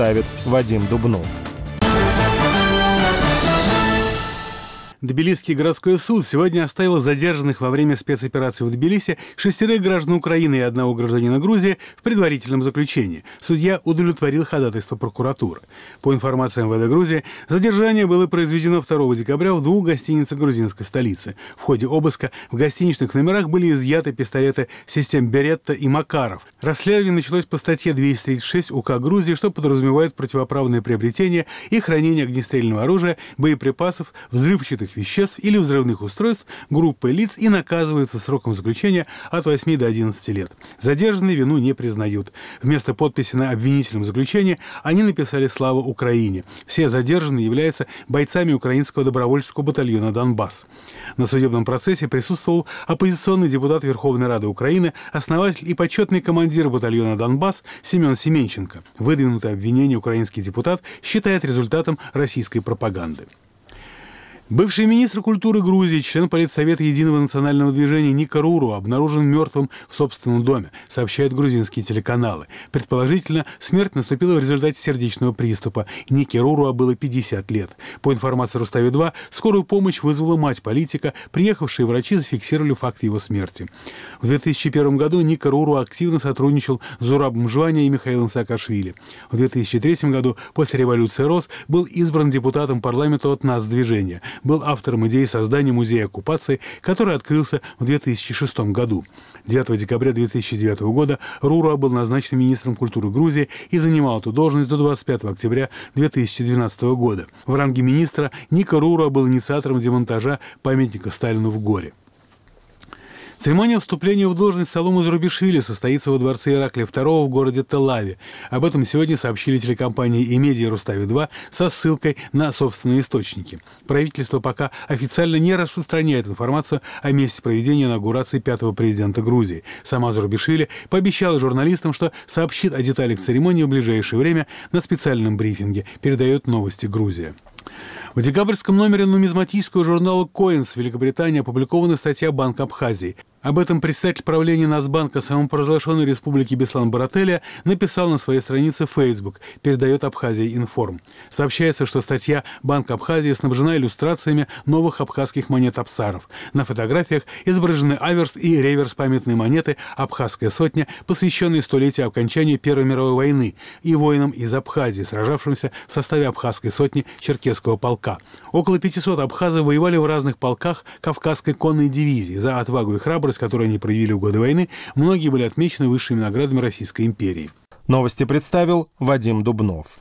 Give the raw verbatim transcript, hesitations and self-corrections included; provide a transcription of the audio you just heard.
ставит Вадим Дубнов. Тбилисский городской суд сегодня оставил задержанных во время спецоперации в Тбилиси шестерых граждан Украины и одного гражданина Грузии в предварительном заключении. Судья удовлетворил ходатайство прокуратуры. По информации эм вэ дэ Грузии, задержание было произведено второго декабря в двух гостиницах грузинской столицы. В ходе обыска в гостиничных номерах были изъяты пистолеты систем Беретта и Макаров. Расследование началось по статье двести тридцать шесть УК Грузии, что подразумевает противоправное приобретение и хранение огнестрельного оружия, боеприпасов, взрывчатых веществ или взрывных устройств группой лиц и наказывается сроком заключения от восьми до одиннадцати лет. Задержанные вину не признают. Вместо подписи на обвинительном заключении они написали «Слава Украине». Все задержанные являются бойцами украинского добровольческого батальона «Донбасс». На судебном процессе присутствовал оппозиционный депутат Верховной Рады Украины, основатель и почетный командир батальона «Донбасс» Семен Семенченко. Выдвинутое обвинение украинский депутат считает результатом российской пропаганды. Бывший министр культуры Грузии, член Политсовета Единого национального движения Ника Руруа обнаружен мертвым в собственном доме, сообщают грузинские телеканалы. Предположительно, смерть наступила в результате сердечного приступа. Нике Руруа было пятьдесят лет. По информации Рустави два, скорую помощь вызвала мать политика. Приехавшие врачи зафиксировали факт его смерти. В две тысячи первом году Ника Руруа активно сотрудничал с Зурабом Жваниа и Михаилом Саакашвили. В две тысячи третьем году, после революции РОС, был избран депутатом парламента от НАС-движения. Был автором идеи создания музея оккупации, который открылся в две тысячи шестом году. девятого декабря две тысячи девятого года Руруа был назначен министром культуры Грузии и занимал эту должность до двадцать пятого октября две тысячи двенадцатого года. В ранге министра Ника Руруа был инициатором демонтажа памятника Сталину в Горе. Церемония вступления в должность Салому Зурабишвили состоится во дворце Ираклия второго в городе Тель-Авиве. Об этом сегодня сообщили телекомпании и медиа Рустави два со ссылкой на собственные источники. Правительство пока официально не распространяет информацию о месте проведения инаугурации пятого президента Грузии. Сама Зурабишвили пообещала журналистам, что сообщит о деталях церемонии в ближайшее время на специальном брифинге, передает «Новости Грузия». В декабрьском номере нумизматического журнала «Коинс» Великобритании опубликована статья Банка Абхазии. Об этом представитель правления Нацбанка самопровозглашенной республики Беслан Барателя написал на своей странице в Facebook, передает Абхазия Информ. Сообщается, что статья Банка Абхазии снабжена иллюстрациями новых абхазских монет абсаров. На фотографиях изображены аверс и реверс памятной монеты «Абхазская сотня», посвященной столетию окончания Первой мировой войны и воинам из Абхазии, сражавшимся в составе Абхазской сотни Черкесского полка. Около пятисот абхазов воевали в разных полках Кавказской конной дивизии. За отвагу и храбрость, которые они проявили в годы войны, многие были отмечены высшими наградами Российской империи. Новости представил Вадим Дубнов.